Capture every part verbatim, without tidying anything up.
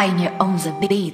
Tiny on the beat.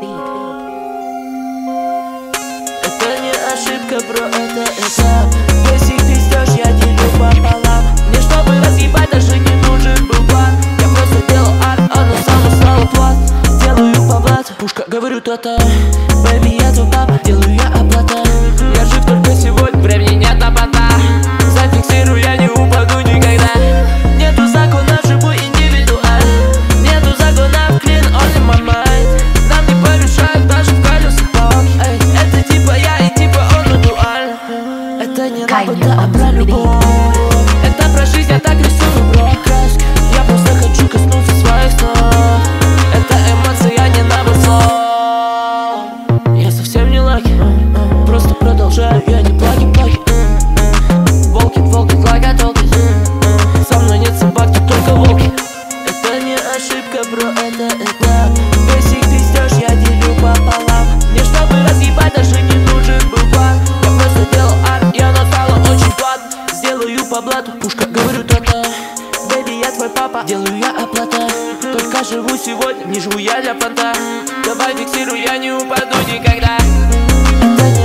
Это не ошибка, бро, это этап. Если ты ждешь, я делю пополам. Мне чтобы разъебать даже не нужен был план. Я просто делал арт, оно само стало плат. Делаю по блату, пушка, говорю то-то. Бэби, я твой папа, делаю я оплата. Я жив только сегодня, времени нет на понта. Зафиксирую, я не упаду никогда. Нету закона, живу индивидуально. Нету закона, clean only my mind. Нам не помешают даже в колесах палок. Это типа я и типа он, но дуально. Это не раб, это а про любовь. Это про жизнь, я так рисую, бро, краски. Я просто хочу коснуться своих снов. Это эмоции, а не набор слов. Я совсем не лаки, просто продолжаю, я не плаки-плаки. Волки, волки, лага-толки. Со мной нет собак, тут только волки. Это не ошибка, бро, это этап. Если ты ждешь, я делю пополам. Мне чтобы разъебать даже не нужен был план. Я просто делал арт, и оно стало очень платно. Сделаю по блату, пушка, говорю то-то. Бэби, я твой папа, делаю я оплата. Только живу сегодня, не живу я для понта. Давай фиксируй, я не упаду никогда. Это